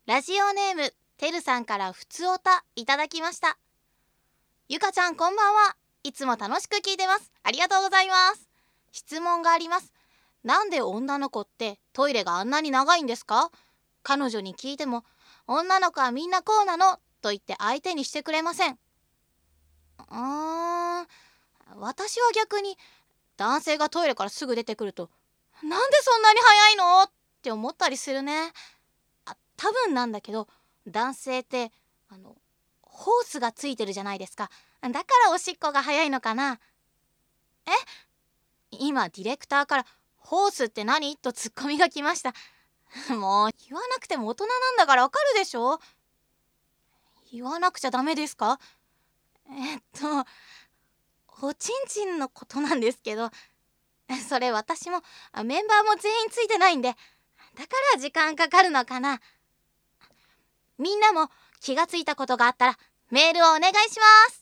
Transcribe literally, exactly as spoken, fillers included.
ラジオネームてるさんからふつおたいただきました。ゆかちゃんこんばんは。いつも楽しく聞いてます。ありがとうございます。質問があります。なんで女の子ってトイレがあんなに長いんですか？彼女に聞いても女の子はみんなこうなのと言って相手にしてくれません。うーん私は逆に男性がトイレからすぐ出てくるとなんでそんなに早いのって思ったりするね。あ多分なんだけど男性ってあのホースがついてるじゃないですか。だからおしっこが早いのかな。え今ディレクターからホースって何とツッコミが来ました。もう言わなくても大人なんだからわかるでしょ。言わなくちゃダメですか？えっとおちんちんのことなんですけど、それ私もメンバーも全員ついてないんで、だから時間かかるのかな。みんなも気がついたことがあったらメールをお願いします。